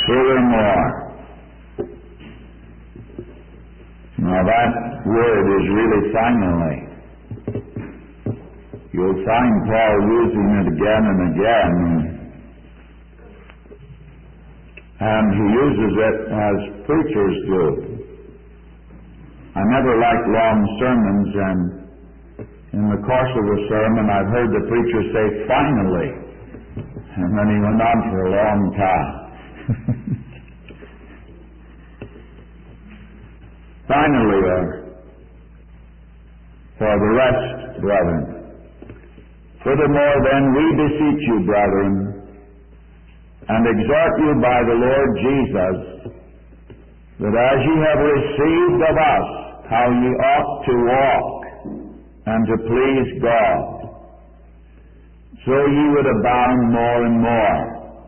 Furthermore. Now that word is really finally. You'll find Paul using it again and again. And he uses it as preachers do. I never liked long sermons, and in the course of the sermon I've heard the preacher say, finally. And then he went on for a long time. Finally, for the rest, brethren. Furthermore, then, we beseech you, brethren, and exhort you by the Lord Jesus, that as ye have received of us how ye ought to walk, and to please God, so ye would abound more and more.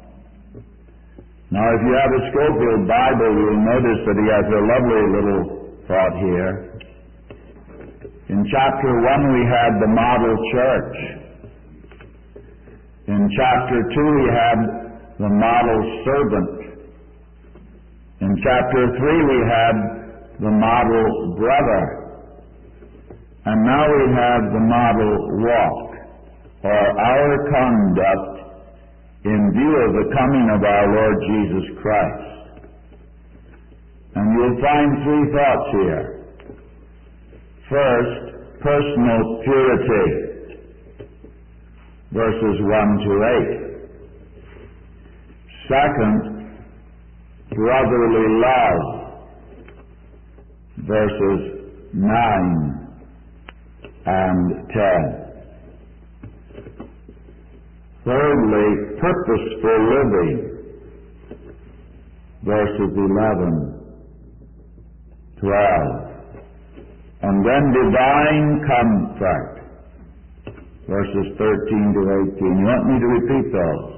Now, if you have a Scofield Bible, you'll notice that he has a lovely little thought here. In chapter 1 we had the model church. In chapter 2 we had the model servant. In chapter 3 we had the model brother. And now we have the model walk, or our conduct in view of the coming of our Lord Jesus Christ. And you'll find three thoughts here. First, personal purity, verses 1 to 8. Second, brotherly love, verses 9 and 10. Thirdly, purposeful living, verses 11, 12. And then divine comfort, verses 13 to 18. You want me to repeat those?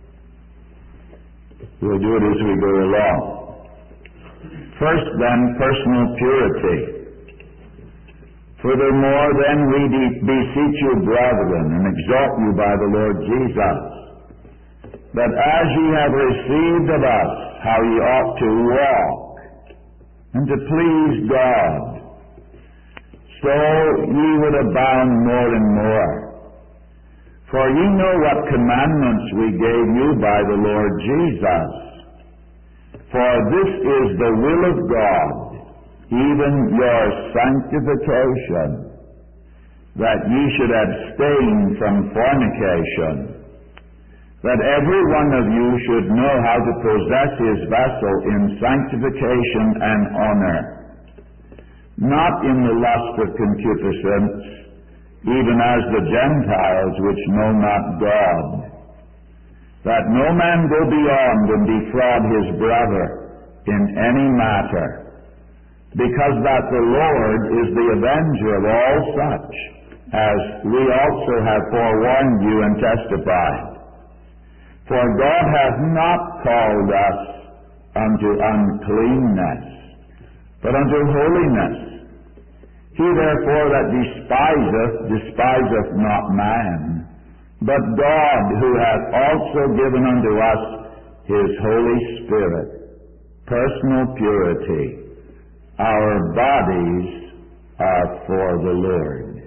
We'll do it as we go along. First then, personal purity. Furthermore then, we beseech you, brethren, and exhort you by the Lord Jesus, that as ye have received of us how ye ought to walk, and to please God, so ye would abound more and more. For ye know what commandments we gave you by the Lord Jesus. For this is the will of God, even your sanctification, that ye should abstain from fornication, that every one of you should know how to possess his vessel in sanctification and honor, not in the lust of concupiscence, even as the Gentiles which know not God, that no man go beyond and defraud his brother in any matter, because that the Lord is the avenger of all such, as we also have forewarned you and testified. For God hath not called us unto uncleanness, but unto holiness. He therefore that despiseth not man, but God, who hath also given unto us his Holy Spirit, personal purity. Our bodies are for the Lord.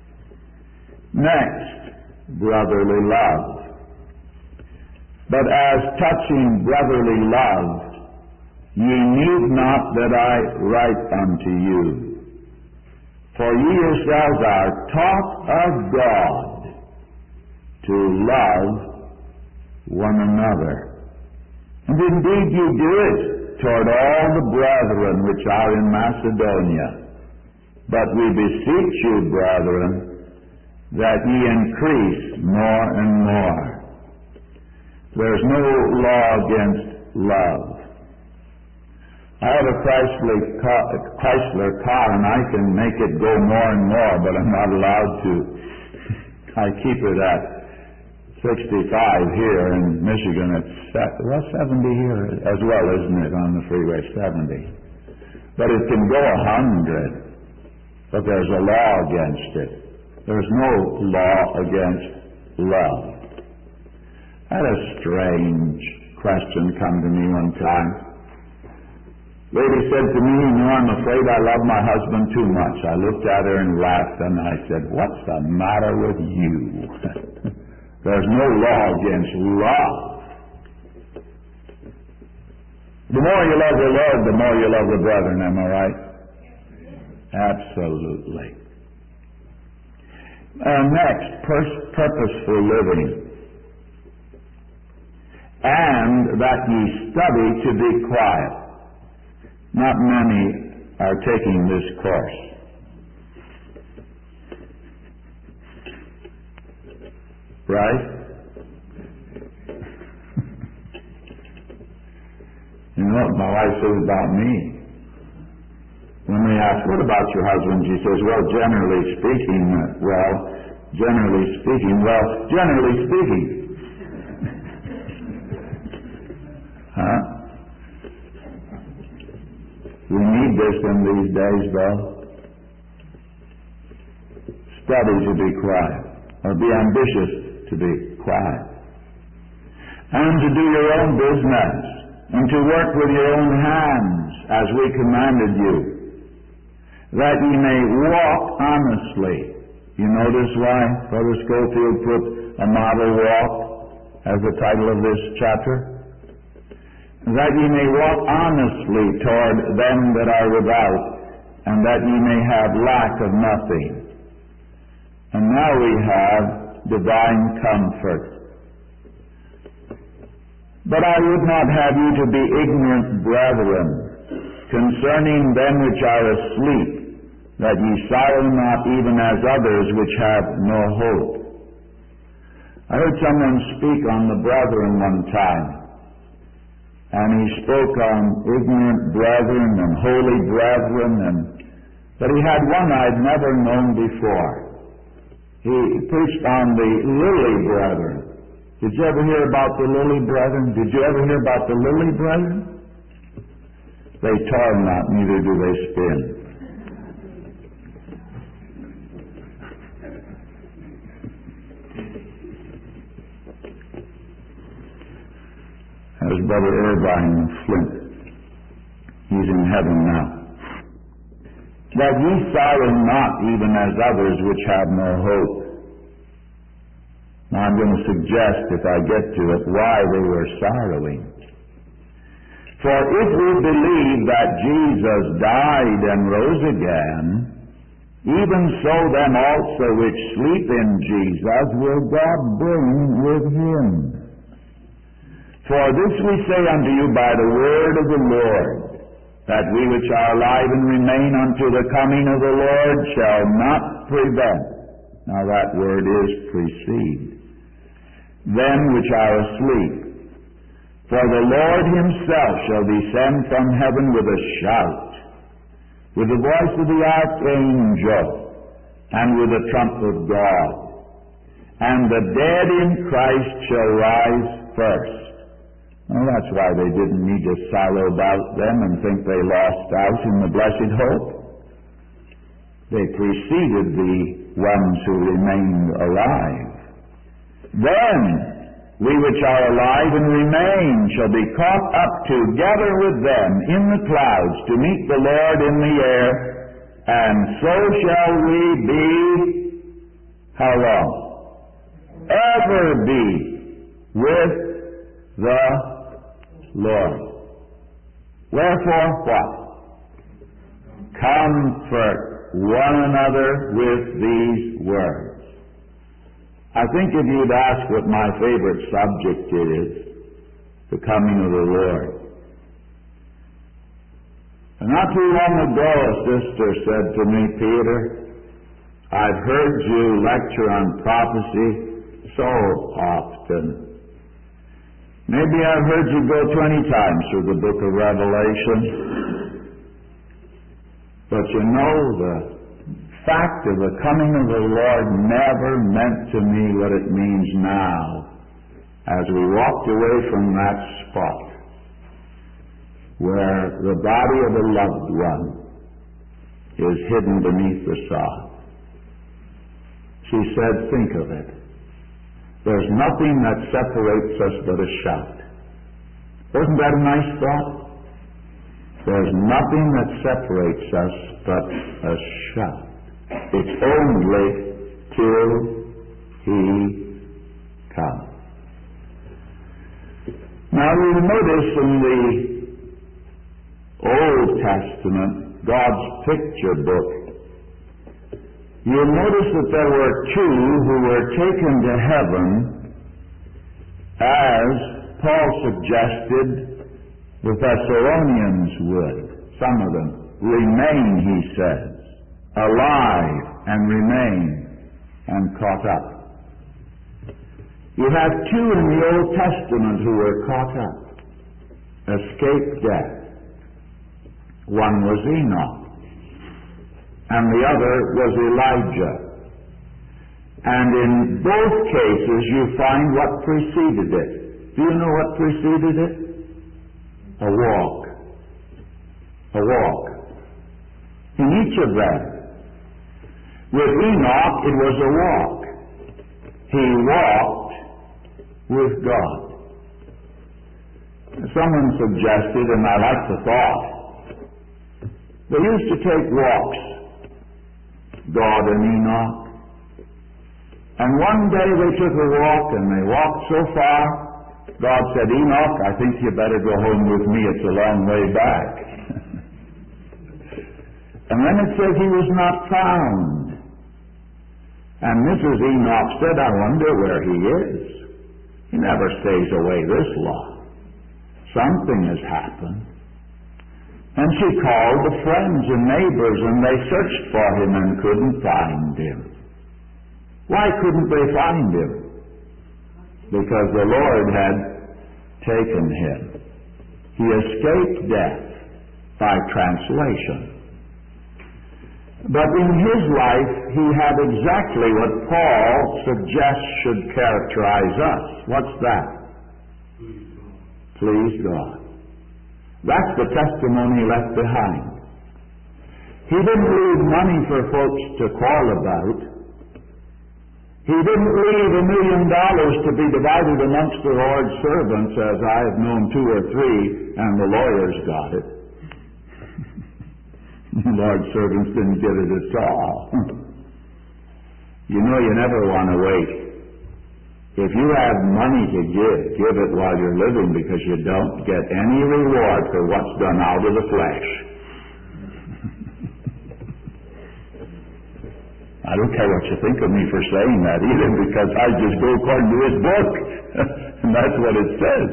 Next, brotherly love. But as touching brotherly love, ye need not that I write unto you. For ye yourselves are taught of God to love one another. And indeed ye do it toward all the brethren which are in Macedonia. But we beseech you, brethren, that ye increase more and more. There's no law against love. I have a Chrysler car, and I can make it go more and more, but I'm not allowed to. I keep it at 65 here in Michigan. It's 70 here as well, isn't it, on the freeway, 70. But it can go 100, but there's a law against it. There's no law against love. I had a strange question come to me one time. Lady said to me, I'm afraid I love my husband too much. I looked at her and laughed, and I said, what's the matter with you? There's no law against love. The more you love the Lord, the more you love the brethren, am I right? Absolutely. Next, purposeful living. And that ye study to be quiet. Not many are taking this course. Right? You know what my wife says about me? When they ask, what about your husband? She says, generally speaking. Huh? We need this in these days, though. Study to be quiet, or be ambitious to be quiet, and to do your own business, and to work with your own hands, as we commanded you, that ye may walk honestly. You notice why Brother Schofield put a model walk as the title of this chapter? That ye may walk honestly toward them that are without, and that ye may have lack of nothing. And now we have divine comfort. But I would not have you to be ignorant, brethren, concerning them which are asleep, that ye sorrow not even as others which have no hope. I heard someone speak on the brethren one time, and he spoke on ignorant brethren and holy brethren, but he had one I'd never known before. He preached on the lily brethren. Did you ever hear about the lily brethren? Did you ever hear about the lily brethren? They toil not, neither do they spin. There's Brother Irvine of Flint. He's in heaven now. That ye sorrow not even as others which have no hope. Now I'm going to suggest, if I get to it, why they were sorrowing. For if we believe that Jesus died and rose again, even so them also which sleep in Jesus will God bring with him. For this we say unto you by the word of the Lord, that we which are alive and remain unto the coming of the Lord shall not prevent. Now that word is precede. Them which are asleep. For the Lord himself shall descend from heaven with a shout, with the voice of the archangel, and with the trump of God. And the dead in Christ shall rise first. Well, that's why they didn't need to sorrow about them and think they lost out in the blessed hope. They preceded the ones who remained alive. Then we which are alive and remain shall be caught up together with them in the clouds to meet the Lord in the air, and so shall we be, how long? Ever be with the Lord. Wherefore what? Comfort one another with these words. I think if you'd ask what my favorite subject is, the coming of the Lord. And not too long ago, a sister said to me, Peter, I've heard you lecture on prophecy so often. Maybe I've heard you go 20 times through the book of Revelation. But you know, the fact of the coming of the Lord never meant to me what it means now, as we walked away from that spot where the body of a loved one is hidden beneath the sod. She said, think of it. There's nothing that separates us but a shout. Wasn't that a nice thought? There's nothing that separates us but a shout. It's only till He comes. Now you notice in the Old Testament, God's picture book, you'll notice that there were two who were taken to heaven, as Paul suggested the Thessalonians would. Some of them remain, he says, alive and remain and caught up. You have two in the Old Testament who were caught up, escaped death. One was Enoch, and the other was Elijah. And in both cases you find what preceded it. Do you know what preceded it? A walk. A walk. In each of them. With Enoch it was a walk. He walked with God. Someone suggested, and I like the thought, they used to take walks, God and Enoch. And one day they took a walk, and they walked so far, God said, Enoch, I think you better go home with me. It's a long way back. And then it says he was not found. And Mrs. Enoch said, I wonder where he is. He never stays away this long. Something has happened. And she called the friends and neighbors, and they searched for him and couldn't find him. Why couldn't they find him? Because the Lord had taken him. He escaped death by translation. But in his life, he had exactly what Paul suggests should characterize us. What's that? Please God. That's the testimony left behind. He didn't leave money for folks to call about. He didn't leave $1 million to be divided amongst the Lord's servants, as I have known 2 or 3, and the lawyers got it. The Lord's servants didn't get it at all. You know, you never want to wait. If you have money to give it while you're living, because you don't get any reward for what's done out of the flesh. I don't care what you think of me for saying that either, because I just go according to His book. And that's what it says.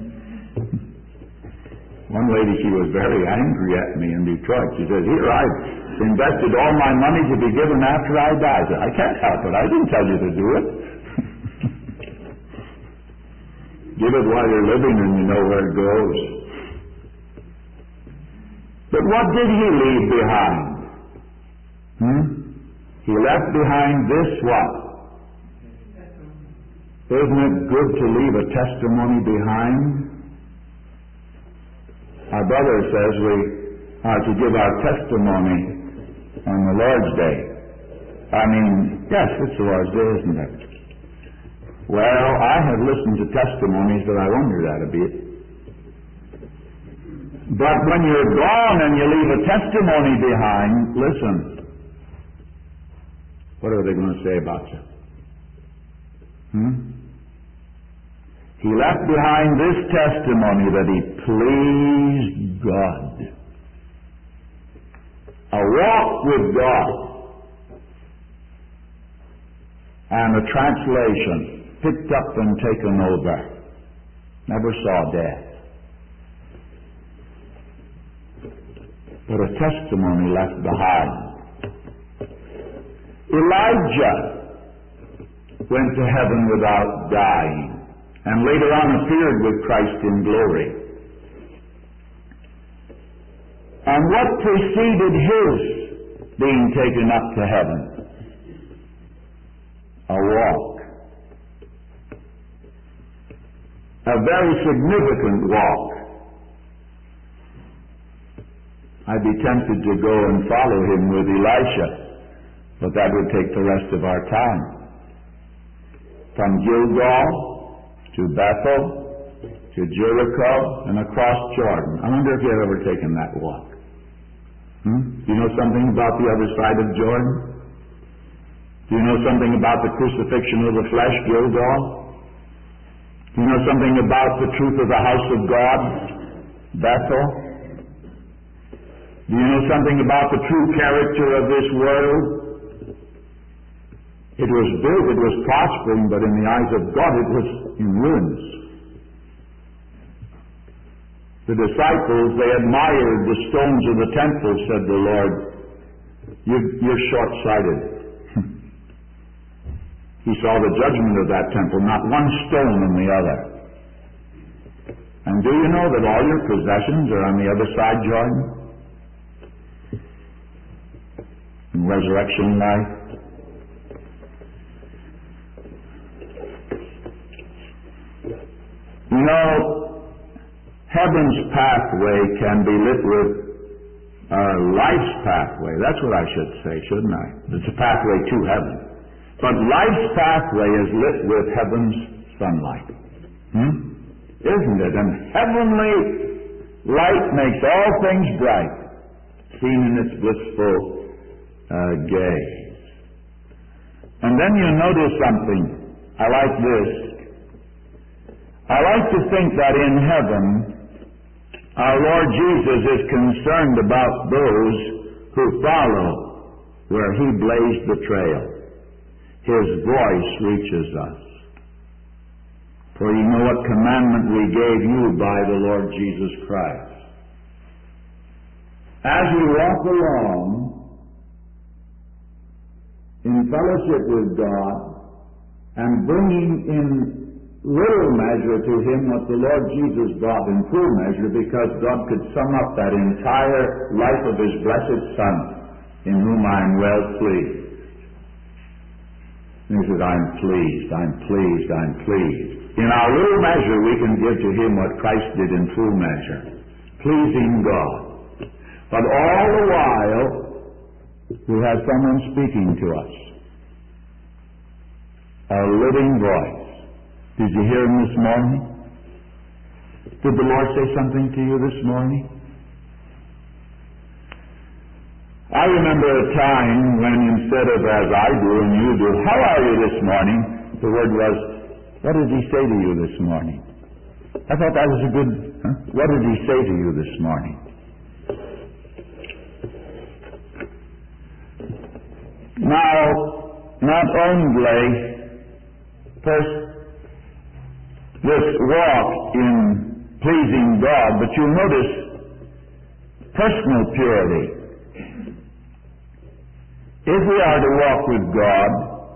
One lady, she was very angry at me in Detroit. She said, here, I've invested all my money to be given after I die. I said, I can't help it. I didn't tell you to do it. Give it while you're living and you know where it goes. But what did he leave behind? He left behind this what? Isn't it good to leave a testimony behind? Our brother says we are to give our testimony on the Lord's Day. I mean, yes, it's the Lord's Day, isn't it? Well, I have listened to testimonies that I wondered at a bit. But when you're gone and you leave a testimony behind, listen. What are they going to say about you? He left behind this testimony that he pleased God. A walk with God. And a translation. Picked up and taken over. Never saw death. But a testimony left behind. Elijah went to heaven without dying, and later on appeared with Christ in glory. And what preceded his being taken up to heaven? A walk. A very significant walk. I'd be tempted to go and follow him with Elisha, but that would take the rest of our time. From Gilgal to Bethel to Jericho, and across Jordan. I wonder if you've ever taken that walk. Do you know something about the other side of Jordan? Do you know something about the crucifixion of the flesh, Gilgal? Do you know something about the truth of the house of God, Bethel? Do you know something about the true character of this world? It was built, it was prospering, but in the eyes of God it was in ruins. The disciples, they admired the stones of the temple, said the Lord. You're short-sighted. He saw the judgment of that temple, not one stone in the other. And do you know that all your possessions are on the other side, Jordan? In resurrection life? You know, heaven's pathway can be lit with life's pathway. That's what I should say, shouldn't I? It's a pathway to heaven. But life's pathway is lit with heaven's sunlight. Isn't it? And heavenly light makes all things bright, seen in its blissful gaze. And then you notice something. I like this. I like to think that in heaven, our Lord Jesus is concerned about those who follow where He blazed the trail. His voice reaches us. For you know what commandment we gave you by the Lord Jesus Christ. As we walk along in fellowship with God and bringing in little measure to Him what the Lord Jesus brought in full measure, because God could sum up that entire life of His blessed Son, in whom I am well pleased. And He says, I'm pleased, I'm pleased, I'm pleased. In our little measure we can give to Him what Christ did in full measure, pleasing God. But all the while we have someone speaking to us, a living voice. Did you hear Him this morning? Did the Lord say something to you this morning? I remember a time when instead of as I do and you do, how are you this morning? The word was, what did He say to you this morning? I thought that was a good, what did He say to you this morning? Now, not only first this walk in pleasing God, but you'll notice personal purity. If we are to walk with God,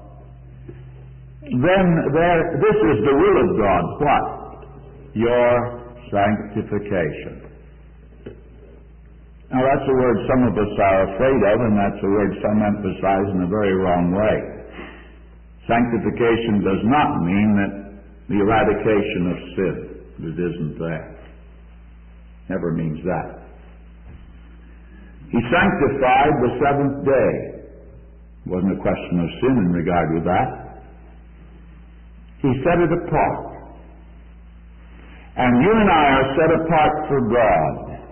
then this is the will of God. What? Your sanctification. Now that's a word some of us are afraid of, and that's a word some emphasize in a very wrong way. Sanctification does not mean that the eradication of sin that isn't there. Never means that. He sanctified the seventh day. It wasn't a question of sin in regard with that. He set it apart. And you and I are set apart for God.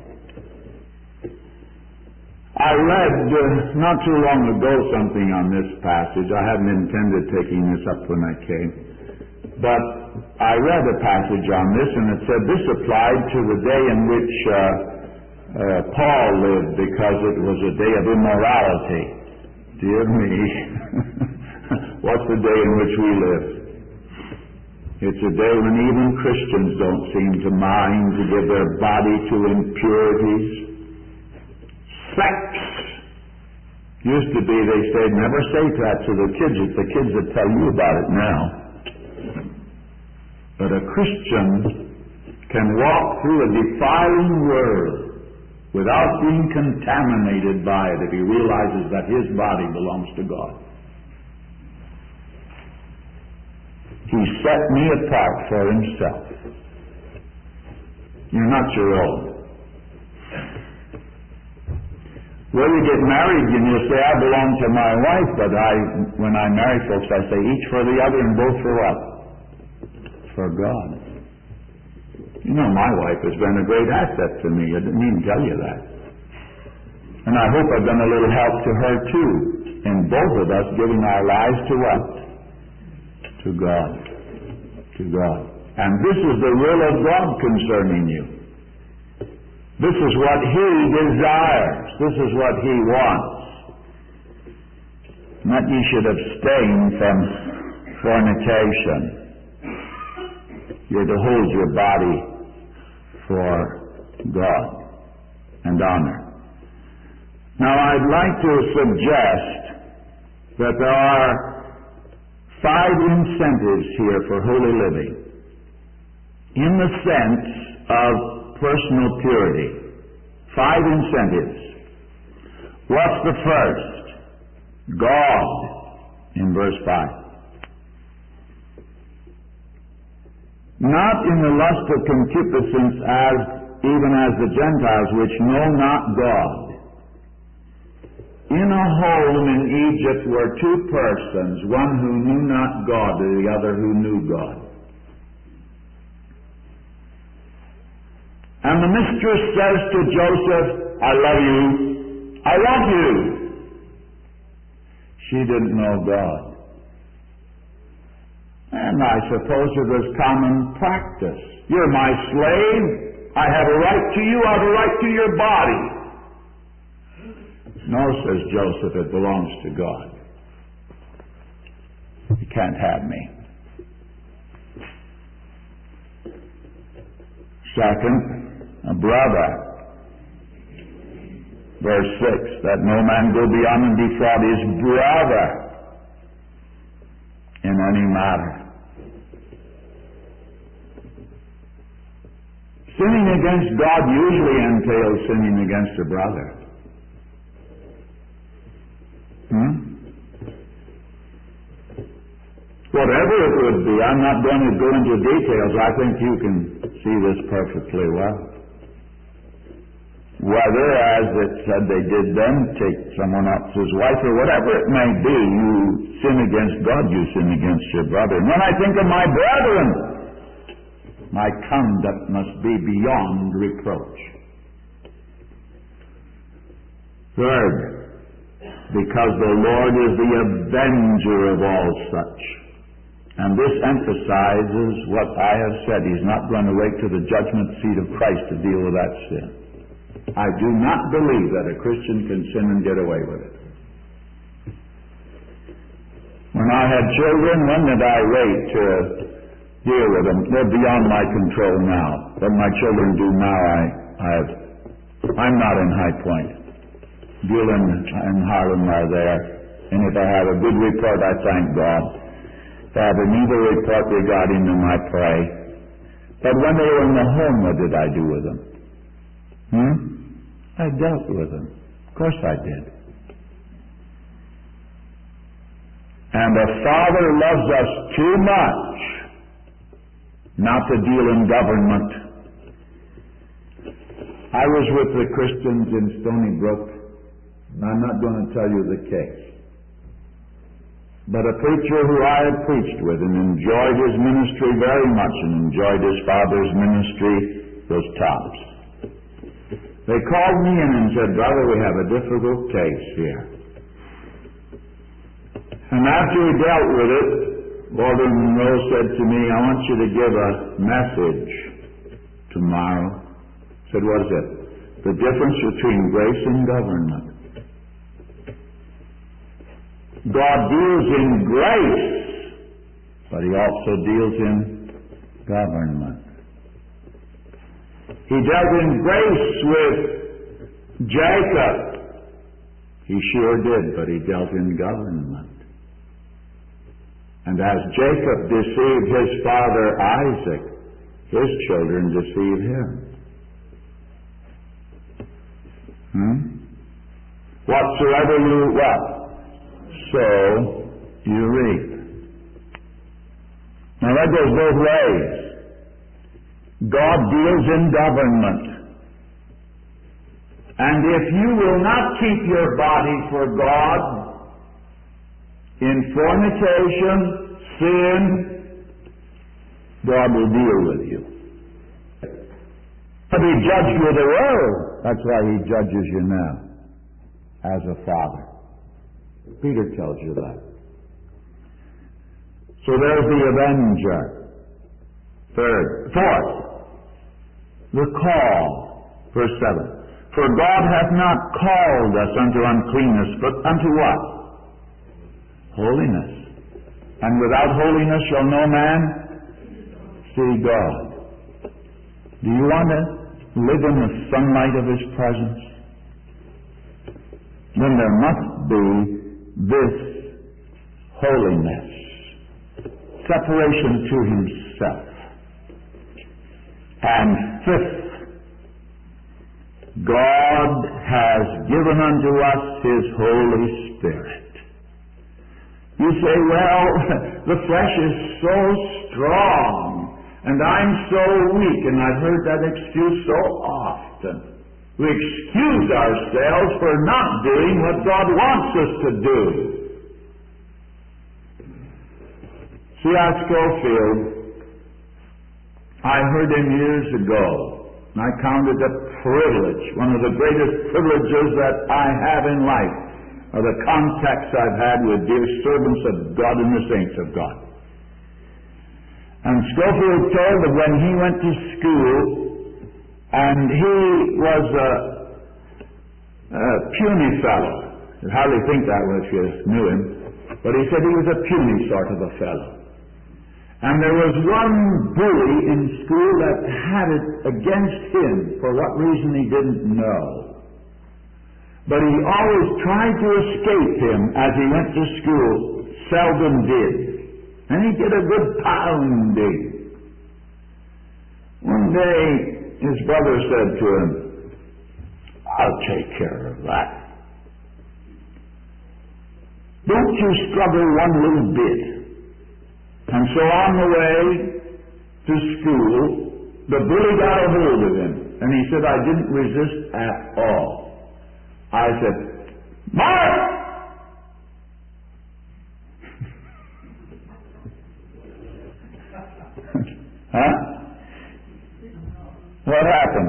I read not too long ago something on this passage. I hadn't intended taking this up when I came. But I read a passage on this, and it said this applied to the day in which Paul lived, because it was a day of immorality. Dear me. What's the day in which we live? It's a day when even Christians don't seem to mind to give their body to impurities. Sex. Used to be, they said, never say that to the kids. It's the kids that tell you about it now. But a Christian can walk through a defiling world without being contaminated by it if he realizes that his body belongs to God. He set me apart for Himself. You're not your own. Well, you get married and you say, I belong to my wife, but when I marry folks, I say, each for the other and both for what? For God. You know, my wife has been a great asset to me. I didn't even tell you that. And I hope I've been a little help to her too, in both of us giving our lives to what? To God. To God. And this is the will of God concerning you. This is what He desires. This is what He wants. Not ye should abstain from fornication. You're to hold your body for God and honor. Now I'd like to suggest that there are 5 incentives here for holy living in the sense of personal purity. 5 incentives. What's the first? God, in verse 5. Not in the lust of concupiscence even as the Gentiles which know not God. In a home in Egypt were 2 persons, one who knew not God and the other who knew God. And the mistress says to Joseph, I love you, I want you. She didn't know God. And I suppose it was common practice. You're my slave. I have a right to you. I have a right to your body. No, says Joseph, it belongs to God. You can't have me. Second, a brother. Verse 6, that no man go beyond and defraud his brother in any matter. Sinning against God usually entails sinning against a brother. Whatever it would be, I'm not going to go into details. I think you can see this perfectly well. Whether, as it said they did then, take someone else's wife, or whatever it may be, you sin against God, you sin against your brother. And when I think of my brethren, my conduct must be beyond reproach. Third, because the Lord is the avenger of all such. And this emphasizes what I have said. He's not going to wait to the judgment seat of Christ to deal with that sin. I do not believe that a Christian can sin and get away with it. When I had children, when did I wait to deal with them? They're beyond my control now. What my children do now, I'm not in High Point. Buell and Harlem are there. And if I have a good report, I thank God. If I have an evil report regarding them, I pray. But when they were in the home, what did I do with them? I dealt with them. Of course I did. And the Father loves us too much not to deal in government. I was with the Christians in Stony Brook, and I'm not going to tell you the case. But a preacher who I had preached with and enjoyed his ministry very much and enjoyed his father's ministry was tops. They called me in and said, "Brother, we have a difficult case here." And after we dealt with it, Walter Monroe said to me, "I want you to give a message tomorrow." I said, "What is it?" "The difference between grace and government. God deals in grace, but He also deals in government. He dealt in grace with Jacob. He sure did, but He dealt in government. And as Jacob deceived his father Isaac, his children deceived him. Whatsoever you sow, you reap. Now that goes both ways. God deals in government. And if you will not keep your body for God in fornication, sin, God will deal with you. to be judged with the world. That's why he judges you now as a father. Peter tells you that. So there's the avenger. Fourth, the call. Verse 7. For God hath not called us unto uncleanness, but unto what? Holiness. And without holiness shall no man see God. Do you want to live in the sunlight of His presence? Then there must be this holiness, separation to Himself. And fifth, God has given unto us His Holy Spirit. You say, well, the flesh is so strong, and I'm so weak, and I've heard that excuse so often. We excuse ourselves for not doing what God wants us to do. C.R. Scofield, I heard him years ago, and I counted a privilege, one of the greatest privileges that I have in life, are the contacts I've had with dear servants of God and the saints of God. And Scofield told that when he went to school, and he was a puny fellow. You'd hardly think that way if you knew him. But he said he was a puny sort of a fellow. And there was one bully in school that had it against him, for what reason he didn't know. But he always tried to escape him as he went to school, seldom did. And he'd get a good pounding. One day, his brother said to him, I'll take care of that. Don't you struggle one little bit. And so on the way to school, the bully got a hold of him. And he said, I didn't resist at all. I said, Mark! Huh? What happened?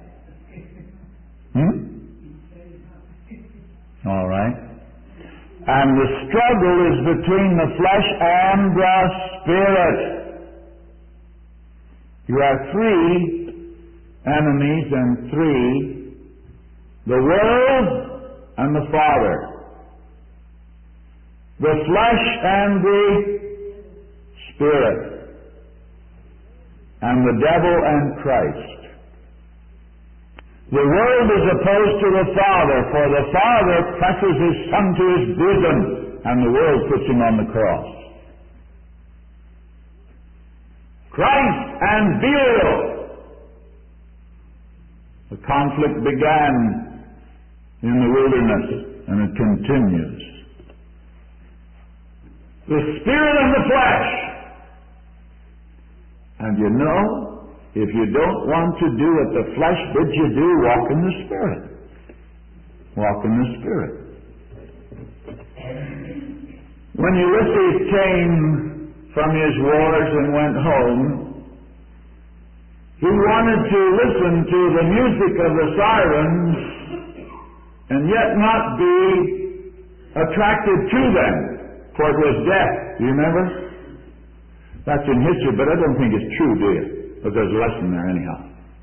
All right. And the struggle is between the flesh and the spirit. You have three enemies and three: the world and the Father, the flesh and the spirit, and the devil and Christ. The world is opposed to the Father, for the Father presses His Son to His bosom, and the world puts Him on the cross. Christ and Belial. The conflict began in the wilderness, and it continues. The spirit and the flesh. And you know, if you don't want to do what the flesh bids you do, walk in the Spirit. Walk in the Spirit. When Ulysses came from his wars and went home, he wanted to listen to the music of the sirens and yet not be attracted to them, for it was death. Do you remember? That's in history, but I don't think it's true, do you? But there's a lesson there anyhow.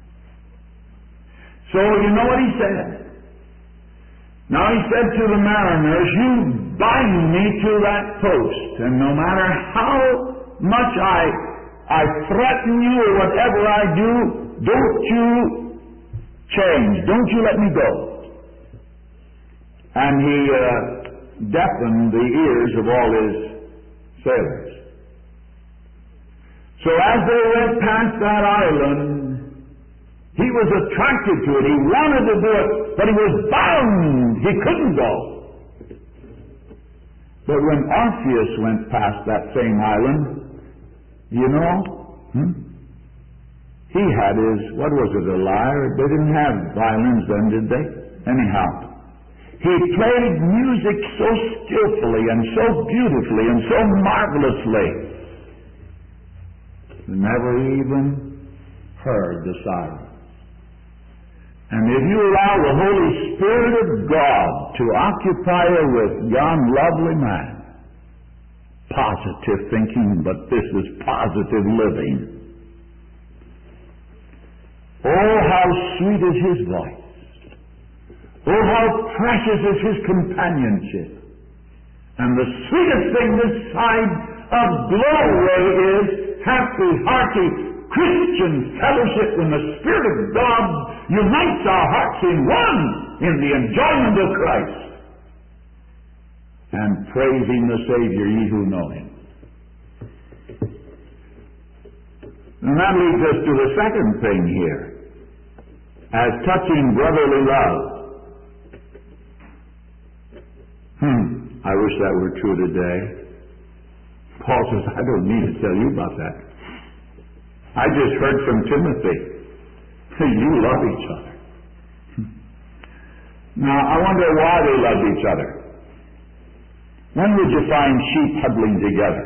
So you know what he said? Now he said to the mariners, you bind me to that post, and no matter how much I threaten you or whatever I do, don't you change. Don't you let me go. And he deafened the ears of all his sailors. So as they went past that island, he was attracted to it. He wanted to do it, but he was bound. He couldn't go. But when Orpheus went past that same island, you know, he had his, what was it, a lyre? They didn't have violins then, did they? Anyhow, he played music so skillfully and so beautifully and so marvelously. Never even heard the sirens. And if you allow the Holy Spirit of God to occupy you with yon lovely man, positive thinking, but this is positive living. Oh, how sweet is his voice. Oh, how precious is his companionship. And the sweetest thing this side of glory is happy, hearty, Christian fellowship when the Spirit of God unites our hearts in one in the enjoyment of Christ. And praising the Savior, ye who know him. And that leads us to the second thing here. As touching brotherly love. I wish that were true today. Paul says, I don't need to tell you about that. I just heard from Timothy. You love each other. Now, I wonder why they loved each other. When would you find sheep huddling together?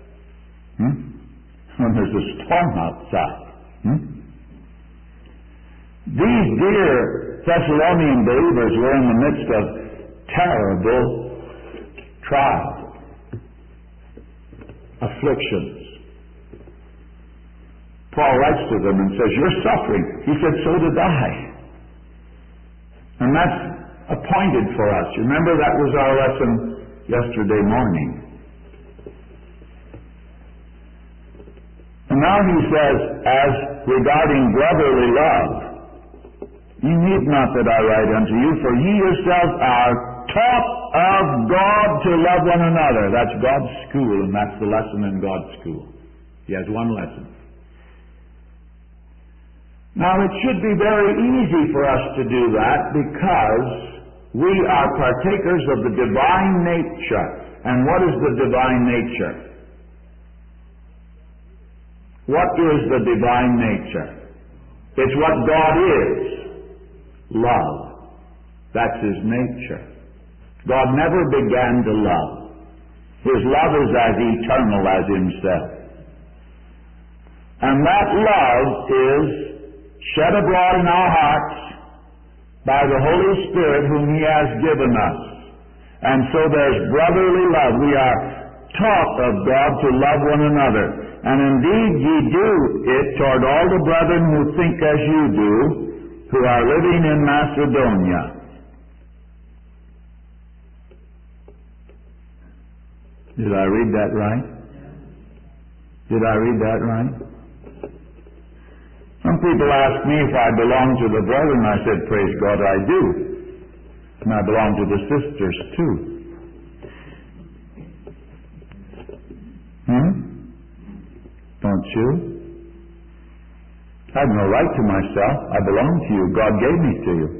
When there's a storm outside. These dear Thessalonian believers were in the midst of terrible trials, afflictions. Paul writes to them and says, you're suffering. He said, so did I. And that's appointed for us. Remember, that was our lesson yesterday morning. And now he says, as regarding brotherly love, ye need not that I write unto you, for ye yourselves are taught of God to love one another. That's God's school, and that's the lesson in God's school. He has one lesson. Now, it should be very easy for us to do that because we are partakers of the divine nature. And what is the divine nature? What is the divine nature? It's what God is. Love. That's his nature. God never began to love. His love is as eternal as himself. And that love is shed abroad in our hearts by the Holy Spirit whom he has given us. And so there's brotherly love. We are taught of God to love one another. And indeed ye do it toward all the brethren who think as you do, who are living in Macedonia. Did I read that right? Did I read that right? Some people ask me if I belong to the brethren. I said, praise God, I do. And I belong to the sisters too. Don't you? I have no right to myself. I belong to you. God gave me to you.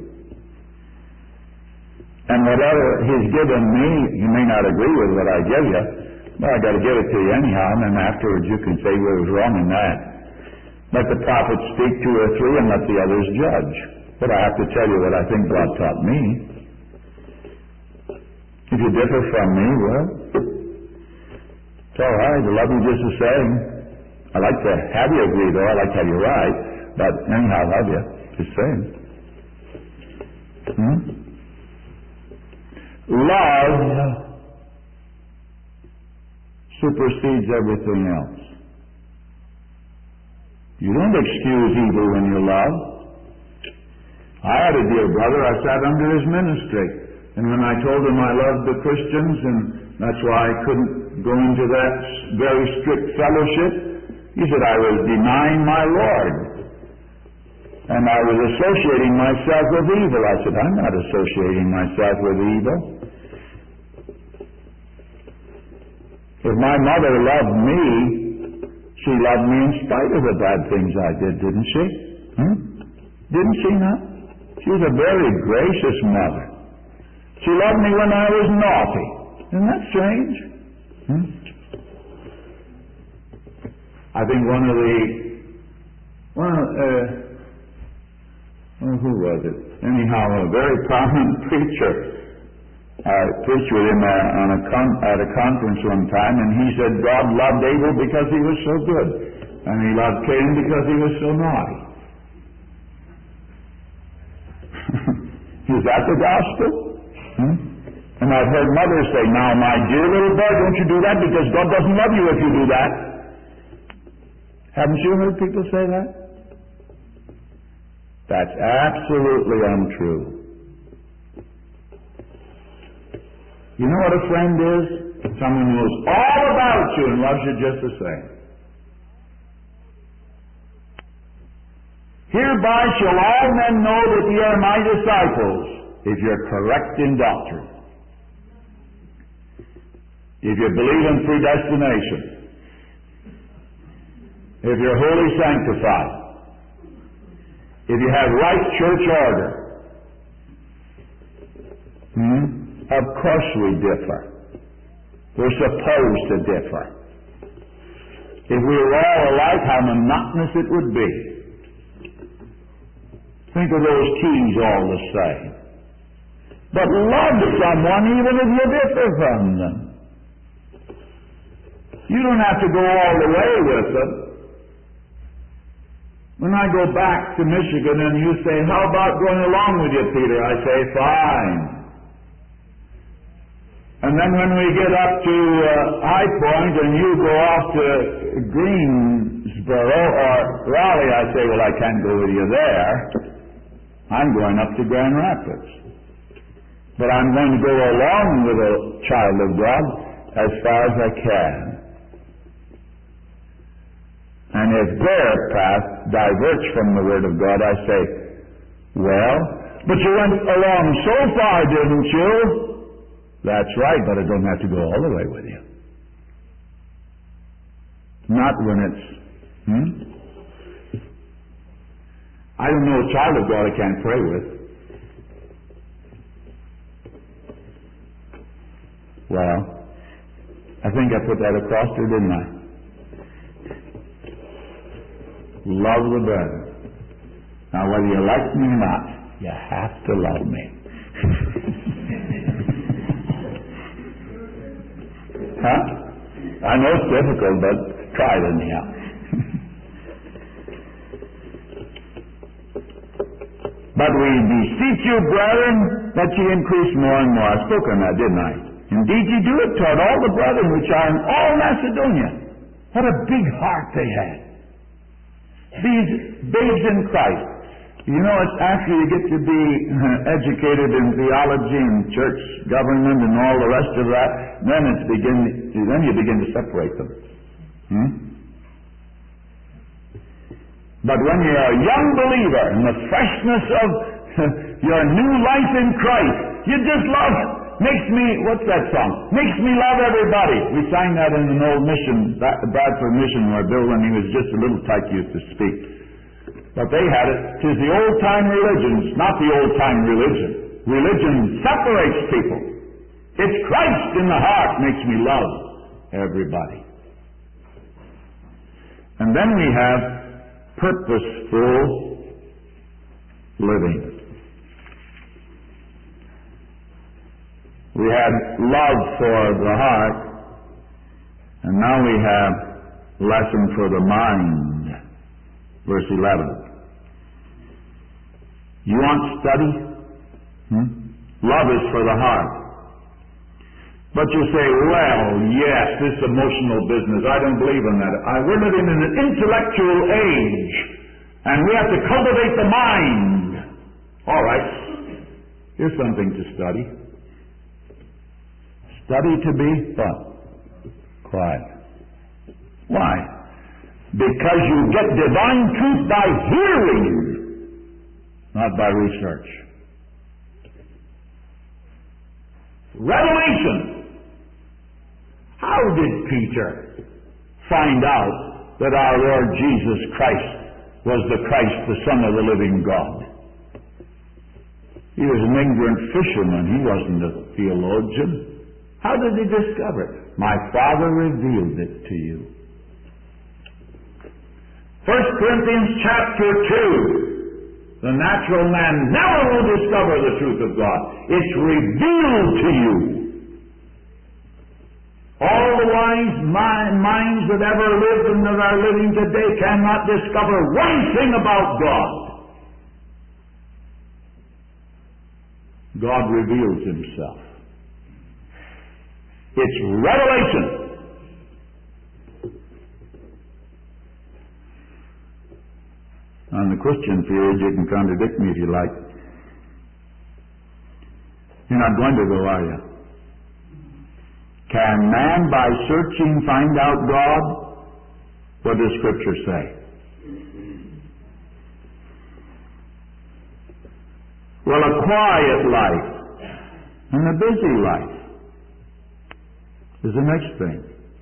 And whatever he's given me, you may not agree with what I give you, but I got to give it to you anyhow, and then afterwards you can say what was wrong in that. Let the prophets speak 2 or 3 and let the others judge. But I have to tell you what I think God taught me. If you differ from me, well, it's all right. I love you just the same. I like to have you agree, though. I like to have you right. But anyhow, I love you the same. Love supersedes everything else. You don't excuse evil when you love. I had a dear brother. I sat under his ministry. And when I told him I loved the Christians, and that's why I couldn't go into that very strict fellowship, he said I was denying my Lord. And I was associating myself with evil. I said, I'm not associating myself with evil. If my mother loved me, she loved me in spite of the bad things I did, didn't she? Didn't she not? She was a very gracious mother. She loved me when I was naughty. Isn't that strange? I think who was it? Anyhow, a very prominent preacher. I preached with him at a conference one time, and he said God loved Abel because he was so good, and he loved Cain because he was so naughty. Is that the gospel? And I've heard mothers say, now, my dear little boy, don't you do that because God doesn't love you if you do that. Haven't you heard people say that? That's absolutely untrue. You know what a friend is? Someone who knows all about you and loves you just the same. Hereby shall all men know that ye are my disciples, if you're correct in doctrine. If you believe in predestination. If you're wholly sanctified. If you have right church order. Of course we differ. We're supposed to differ. If we were all alike, how monotonous it would be. Think of those keys all the same. But love someone even if you differ from them. You don't have to go all the way with them. When I go back to Michigan and you say, how about going along with you, Peter? I say, fine. And then when we get up to High Point and you go off to Greensboro or Raleigh, I say, well, I can't go with you there. I'm going up to Grand Rapids. But I'm going to go along with a child of God as far as I can. And if their path diverts from the Word of God, I say, well, but you went along so far, didn't you? That's right, but I don't have to go all the way with you. Not when it's, I don't know a child of God I can't pray with. Well, I think I put that across there, didn't I? Love the brethren. Now, whether you like me or not, you have to love me. Huh? I know it's difficult, but try it anyhow. But we beseech you, brethren, that ye increase more and more. I spoke on that, didn't I? Indeed, ye do it toward all the brethren which are in all Macedonia. What a big heart they had. These babes in Christ. You know, it's after you get to be educated in theology and church government and all the rest of that, then you begin to separate them. But when you're a young believer in the freshness of your new life in Christ, you just love it. Makes me, what's that song? Makes me love everybody. We sang that in an old mission, Bradford Mission, where Bill, when he was just a little tyke, used to speak. But they had it. 'Tis the old-time religions, not the old-time religion. Religion separates people. It's Christ in the heart makes me love everybody. And then we have purposeful living. We had love for the heart, and now we have lesson for the mind. Verse 11. You want study? Love is for the heart. But you say, well, yes, this emotional business, I don't believe in that. We're living in an intellectual age, and we have to cultivate the mind. All right, here's something to study. Study to be what? Quiet. Why? Because you get divine truth by hearing, not by research. Revelation. How did Peter find out that our Lord Jesus Christ was the Christ, the Son of the living God? He was an ignorant fisherman. He wasn't a theologian. How did he discover it? My Father revealed it to you. 1 Corinthians chapter 2. The natural man never will discover the truth of God. It's revealed to you. All the wise minds that ever lived and that are living today cannot discover one thing about God. God reveals Himself. It's revelation. On the Christian field, you can contradict me if you like. You're not going to go, are you? Can man by searching find out God? What does Scripture say? Well, a quiet life and a busy life is the next thing.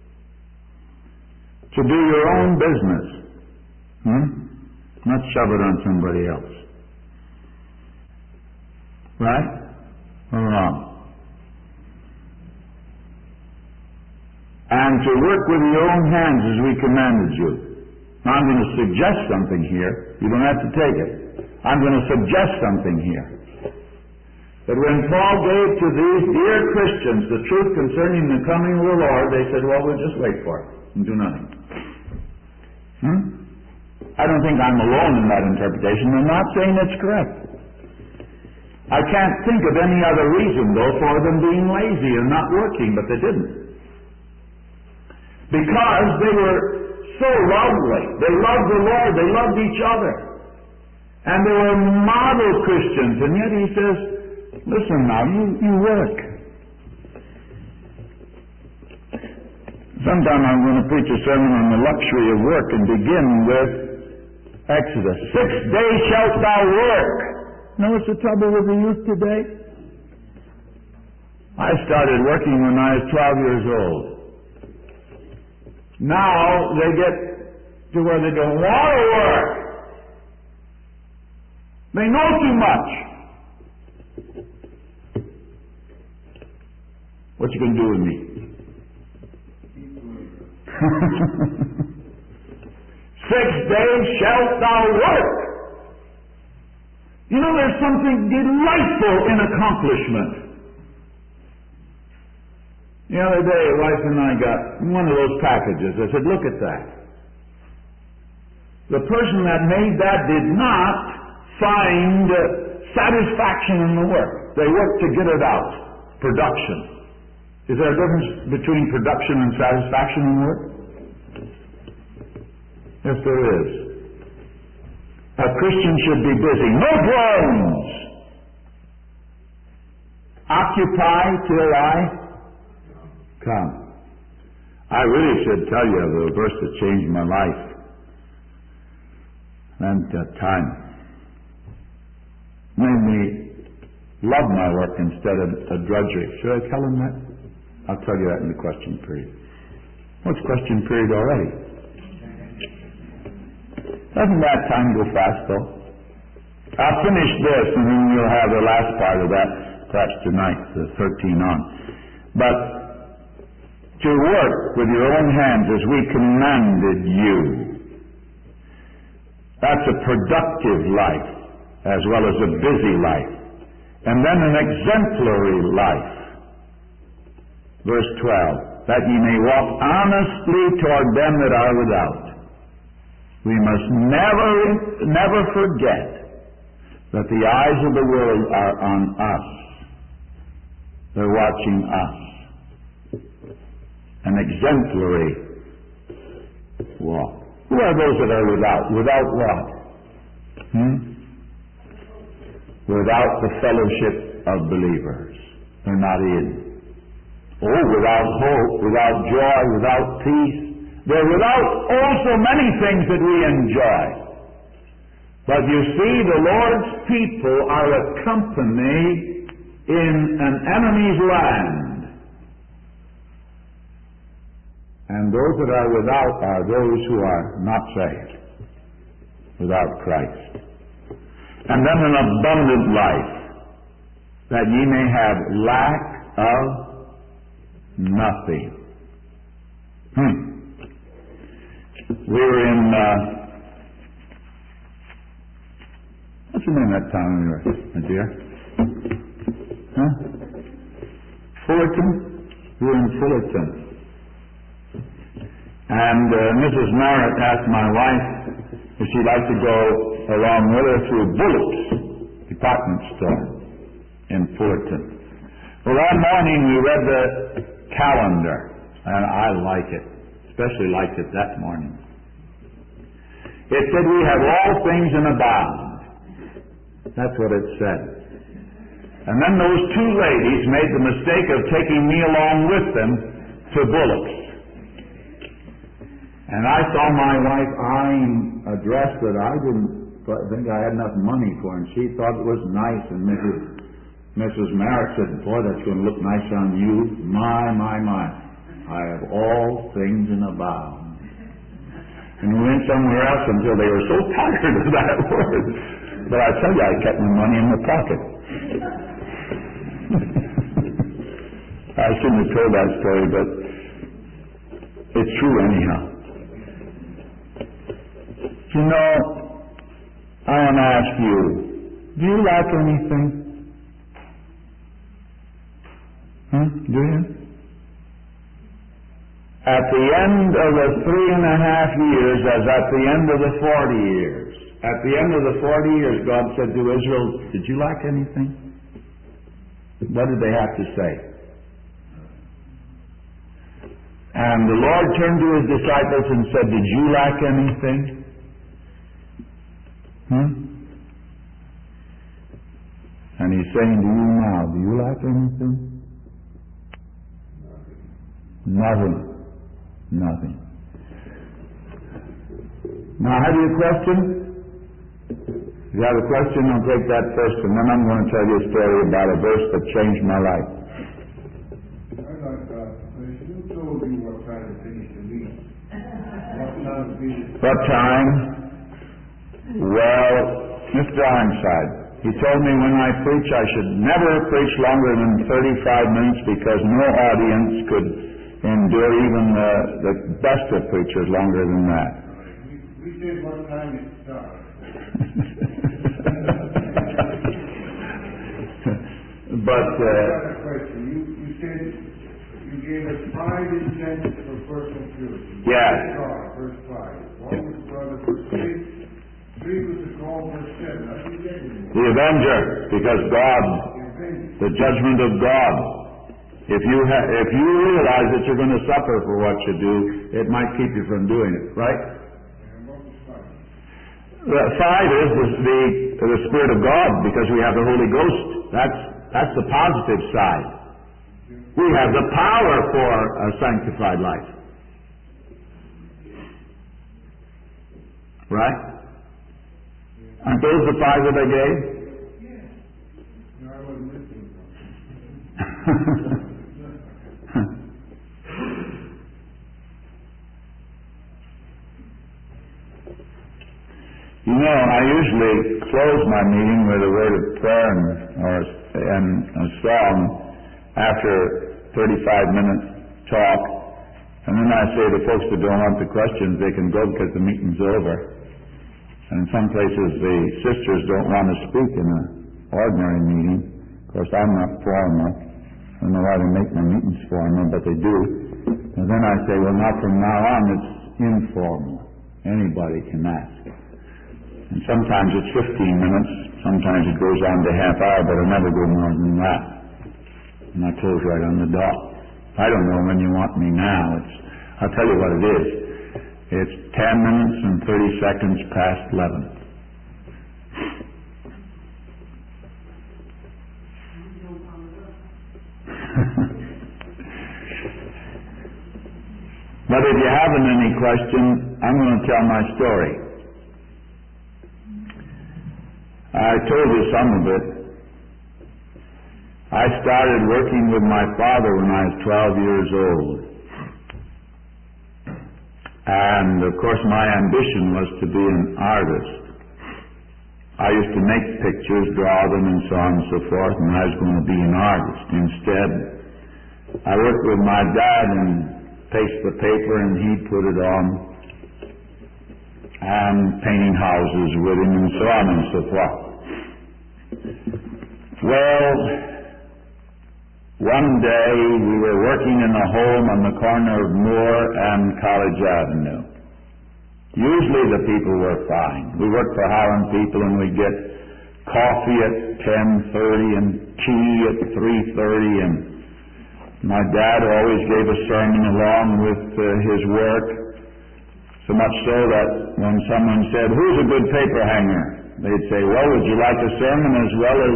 To do your own business. Not shove it on somebody else. Right? Or wrong? And to work with your own hands as we commanded you. Now I'm going to suggest something here. You don't have to take it. I'm going to suggest something here. That when Paul gave to these dear Christians the truth concerning the coming of the Lord, they said, well, we'll just wait for it and do nothing. I don't think I'm alone in that interpretation. I'm not saying it's correct. I can't think of any other reason, though, for them being lazy and not working, but they didn't. Because they were so lovely. They loved the Lord. They loved each other. And they were model Christians. And yet he says, listen now, you work. Sometime I'm going to preach a sermon on the luxury of work and begin with Exodus. 6 days shalt thou work. Know what's the trouble with the youth today? I started working when I was 12 years old. Now they get to where they don't want to work. They know too much. What you going to do with me? 6 days shalt thou work. You know, there's something delightful in accomplishment. The other day, wife and I got one of those packages. I said, look at that. The person that made that did not find satisfaction in the work. They worked to get it out. Production. Is there a difference between production and satisfaction in work? Yes, there is. A Christian should be busy. No drones! Occupy till I come. I really should tell you of the verse that changed my life. And time. Made me love my work instead of a drudgery. Should I tell him that? I'll tell you that in the question period. What's question period already? Doesn't that time go fast, though? I'll finish this, and then we'll have the last part of that, perhaps tonight, the 13 on. But to work with your own hands as we commanded you, that's a productive life, as well as a busy life. And then an exemplary life. Verse 12, that ye may walk honestly toward them that are without. We must never forget that the eyes of the world are on us. They're watching us. An exemplary walk. Who are those that are without? Without what? Without the fellowship of believers. They're not in. Oh, without hope, without joy, without peace. They're without also many things that we enjoy. But you see, the Lord's people are a company in an enemy's land. And those that are without are those who are not saved, without Christ. And then an abundant life, that ye may have lack of nothing. We were in, what's the name of that town anyway, my dear? Fullerton? We were in Fullerton. And Mrs. Merritt asked my wife if she'd like to go along with her through Bullock's department store important. Well, that morning we read the calendar, and I like it, especially liked it that morning. It said we have all things in abound. That's what it said. And then those two ladies made the mistake of taking me along with them to Bullock's. And I saw my wife eyeing a dress that I didn't think I had enough money for, and she thought it was nice, and Mrs. Merrick said, boy, that's going to look nice on you. My. I have all things in abound. And we went somewhere else until they were so tired of that word. But I tell you, I kept my money in my pocket. I shouldn't have told that story, but it's true anyhow. You know, I want to ask you, do you like anything? Do you? At the end of the 3.5 years, as at the end of the 40 years, at the end of the 40 years, God said to Israel, did you like anything? What did they have to say? And the Lord turned to His disciples and said, did you like anything? And He's saying to you now, do you like anything? Nothing. Now, have you a question? If you have a question, I'll take that first, and then I'm going to tell you a story about a verse that changed my life. Who told you what time to finish the meeting? What time? Well, Mr. Ironside, he told me when I preach I should never preach longer than 35 minutes because no audience could endure even the best of preachers longer than that. We said what time it starts. But I got a question. You said you gave us 5 incentives for personal purity. Yes. Verse 5. 1 was brother, verse 6. 3 was the call, verse 7. I didn't get anymore. The avenger, because God, the judgment of God. If you realize that you're going to suffer for what you do, it might keep you from doing it, right? And what was 5? 5 is the Spirit of God, because we have the Holy Ghost. That's the positive side. We have the power for a sanctified life. Right? Aren't those the 5 that I gave? Yes. No, I wasn't listening. You know, I usually close my meeting with a word of prayer and a song after 35 minutes talk. And then I say to folks that don't want the questions, they can go because the meeting's over. And in some places the sisters don't want to speak in an ordinary meeting. Of course, I'm not formal. I don't know why they make my meetings formal, but they do. And then I say, well, now from now on it's informal. Anybody can ask. And sometimes it's 15 minutes. Sometimes it goes on to half hour, but I never go more than that. And I close right on the dot. I don't know when you want me now. I'll tell you what it is. It's 10 minutes and 30 seconds past 11. But if you haven't any question, I'm going to tell my story. I told you some of it. I started working with my father when I was 12 years old. And of course my ambition was to be an artist. I used to make pictures, draw them and so on and so forth, and I was going to be an artist. Instead, I worked with my dad and paste the paper and he'd put it on, and painting houses with him and so on and so forth. Well, one day we were working in a home on the corner of Moore and College Avenue. Usually the people were fine. We worked for Holland people and we'd get coffee at 10:30 and tea at 3:30, and my dad always gave a sermon along with his work, so much so that when someone said, "Who's a good paper hanger?" they'd say, "Well, would you like a sermon as well as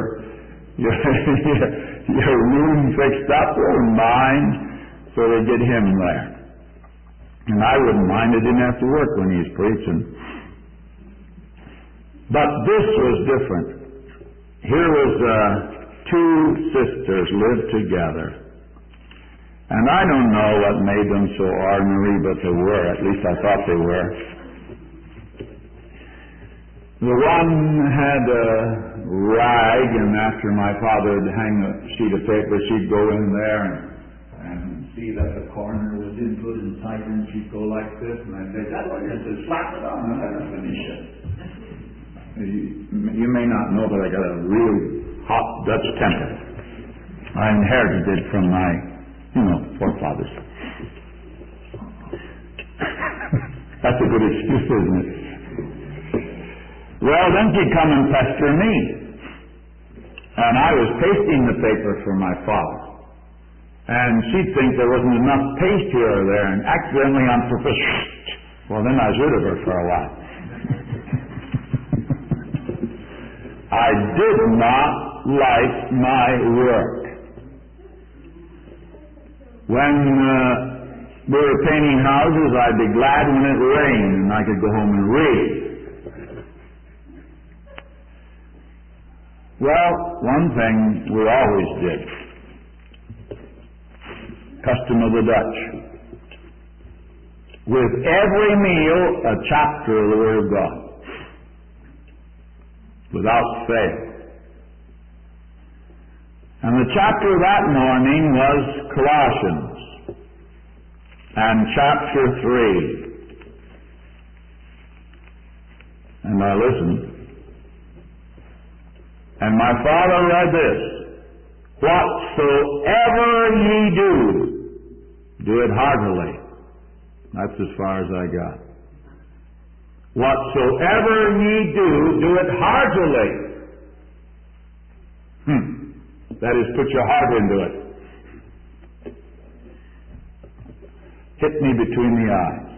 your room fixed up?" Or mine. So they'd get him there. And I wouldn't mind. I didn't have to work when he was preaching. But this was different. Here was two sisters lived together. And I don't know what made them so ordinary, but they were. At least I thought they were. The one had a rag, and after my father would hang a sheet of paper, she'd go in there and see that the corner was in good and tight, and she'd go like this, and I'd say, "That way," and just slap it on and let her finish it. You may not know, but I got a real hot Dutch temper. I inherited it from my, forefathers. That's a good excuse, isn't it? Well, then she'd come and pester me. And I was pasting the paper for my father. And she'd think there wasn't enough paste here or there, and accidentally on purpose, well, then I was rid of her for a while. I did not like my work. When we were painting houses, I'd be glad when it rained and I could go home and read. Well, one thing we always did, custom of the Dutch, with every meal a chapter of the Word of God, without fail. And the chapter that morning was Colossians, and chapter 3. And I listened. And my father read this: "Whatsoever ye do it heartily." That's as far as I got. "Whatsoever ye do it heartily." That is, put your heart into it. Hit me between the eyes.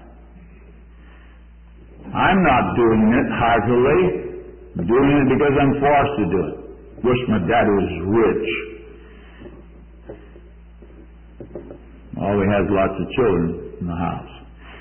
I'm not doing it heartily. I'm doing it because I'm forced to do it. Wish my dad was rich. Oh, he has lots of children in the house.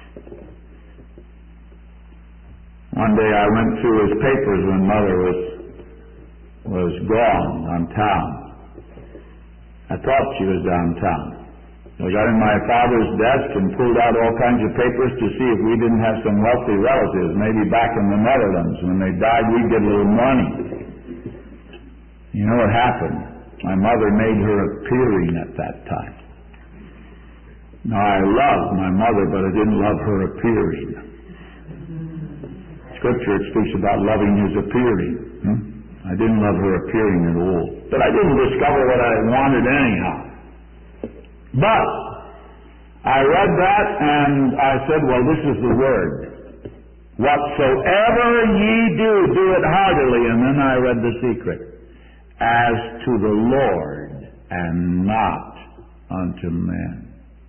One day I went through his papers when Mother was gone on town. I thought she was downtown. I got in my father's desk and pulled out all kinds of papers to see if we didn't have some wealthy relatives, maybe back in the Netherlands. When they died, we'd get a little money. You know what happened? My mother made her appearing at that time. Now, I loved my mother, but I didn't love her appearing. Scripture speaks about loving his appearing. I didn't love her appearing at all. But I didn't discover what I wanted anyhow. But I read that and I said, well, this is the Word. Whatsoever ye do it heartily. And then I read the secret. As to the Lord and not unto men.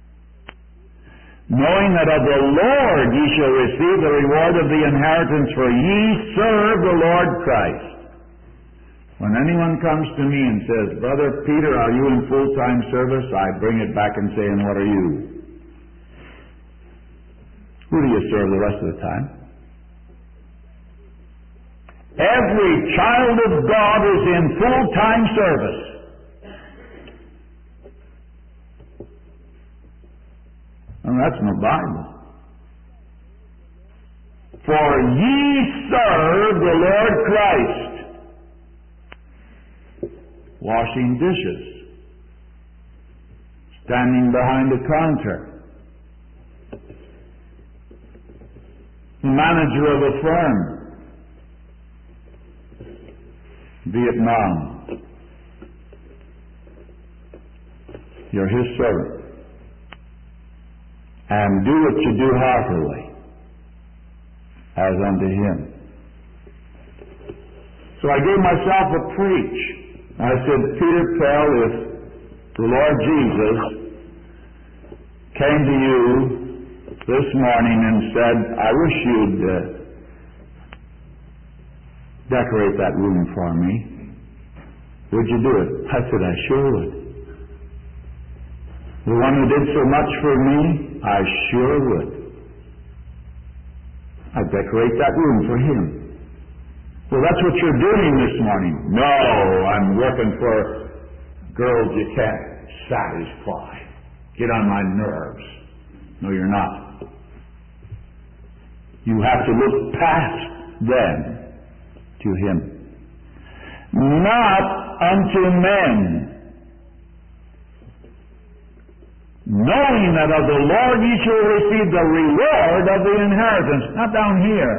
Knowing that of the Lord ye shall receive the reward of the inheritance, for ye serve the Lord Christ. When anyone comes to me and says, Brother Peter, are you in full-time service? I bring it back and say, and what are you? Who do you serve the rest of the time? Every child of God is in full-time service. And that's in the Bible. For ye serve the Lord Christ. Washing dishes, standing behind a counter, the manager of a firm, Vietnam. You're his servant. And do what you do heartily, as unto him. So I gave myself a preach. I said, Peter Pell, if the Lord Jesus came to you this morning and said, I wish you'd decorate that room for me, would you do it? I said, I sure would. The one who did so much for me, I sure would. I'd decorate that room for him. Well, that's what you're doing this morning. No, I'm working for girls you can't satisfy. Get on my nerves. No, you're not. You have to look past them to him. Not unto men, knowing that of the Lord ye shall receive the reward of the inheritance. Not down here.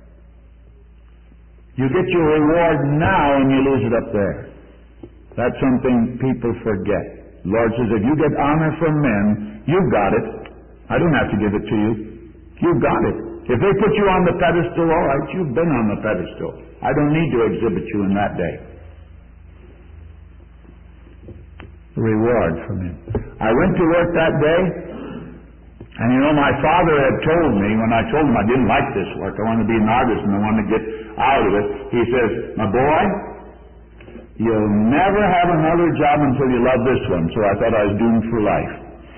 You get your reward now and you lose it up there. That's something people forget. The Lord says, if you get honor from men, you've got it. I don't have to give it to you. You've got it. If they put you on the pedestal, all right, you've been on the pedestal. I don't need to exhibit you in that day. Reward from him. I went to work that day, and you know, my father had told me, when I told him I didn't like this work, I wanted to be an artist and I wanted to get out of it, he says, my boy, you'll never have another job until you love this one. So I thought I was doomed for life.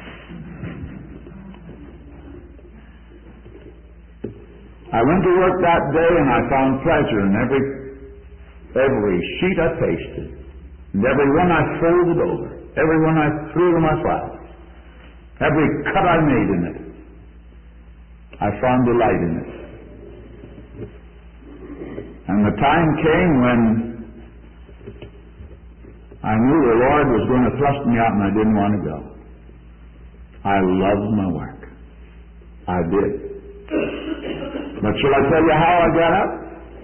I went to work that day and I found pleasure in every sheet I pasted, and every one I folded over, every one I threw to my flowers, every cut I made in it. I found delight in it. And the time came when I knew the Lord was going to thrust me out and I didn't want to go. I loved my work. I did. But shall I tell you how I got up?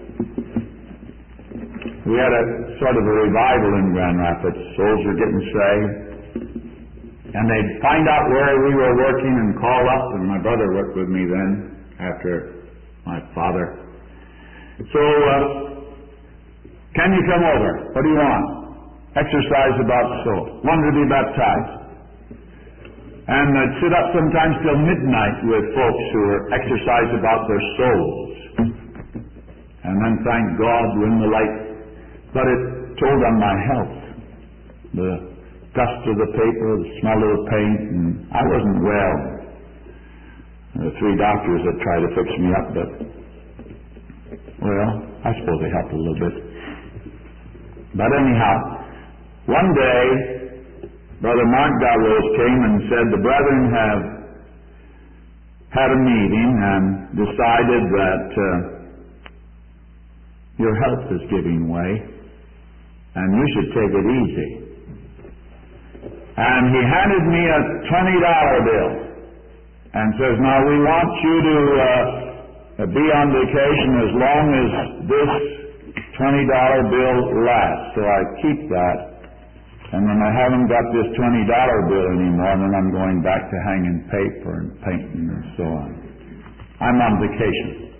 We had a sort of a revival in Grand Rapids. Souls were getting saved. And they'd find out where we were working and call up, and my brother worked with me then, after my father. So, can you come over? What do you want? Exercise about the soul. Wanted to be baptized. And I'd sit up sometimes till midnight with folks who were exercised about their souls. And then, thank God, when the light, but it told on my health. The dust of the paper, the smell of the paint, and I wasn't well. The 3 doctors that tried to fix me up, but, well, I suppose they helped a little bit. But anyhow, one day, Brother Mark Gallows came and said, the brethren have had a meeting and decided that your health is giving way, and you should take it easy. And he handed me a $20 bill and says, now we want you to be on vacation as long as this $20 bill lasts. So I keep that. And when I haven't got this $20 bill anymore, then I'm going back to hanging paper and painting and so on. I'm on vacation.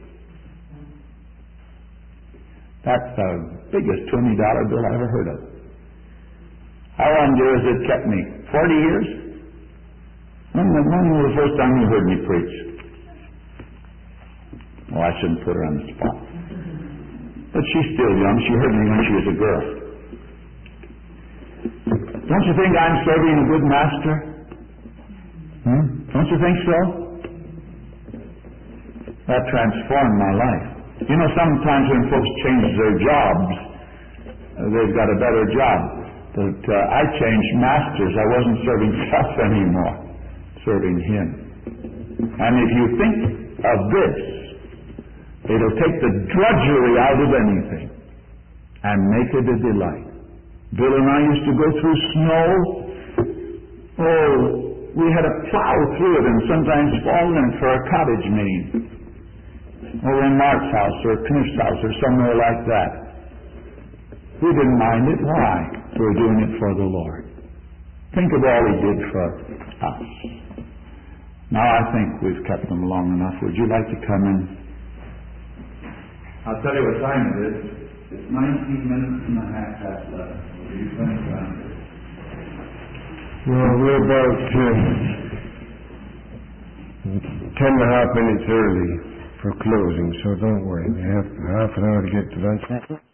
That's the biggest $20 bill I ever heard of. How long has it kept me? 40 years? When was the first time you heard me preach? Oh, I shouldn't put her on the spot. But she's still young. She heard me when she was a girl. Don't you think I'm serving a good master? Don't you think so? That transformed my life. You know, sometimes when folks change their jobs, they've got a better job. But I changed masters. I wasn't serving self anymore, serving him. And if you think of this, it'll take the drudgery out of anything and make it a delight. Bill and I used to go through snow. Oh, we had to plow through it and sometimes fall in for a cottage meeting. Over in Mark's house or Kniff's house or somewhere like that. We didn't mind it. Why? We were doing it for the Lord. Think of all he did for us. Now I think we've kept them long enough. Would you like to come in? I'll tell you what time it is. It's 19 minutes and a half past 11. What do you think about it? Well, we're about 10.5 minutes early for closing, so don't worry. We have half an hour to get to lunch.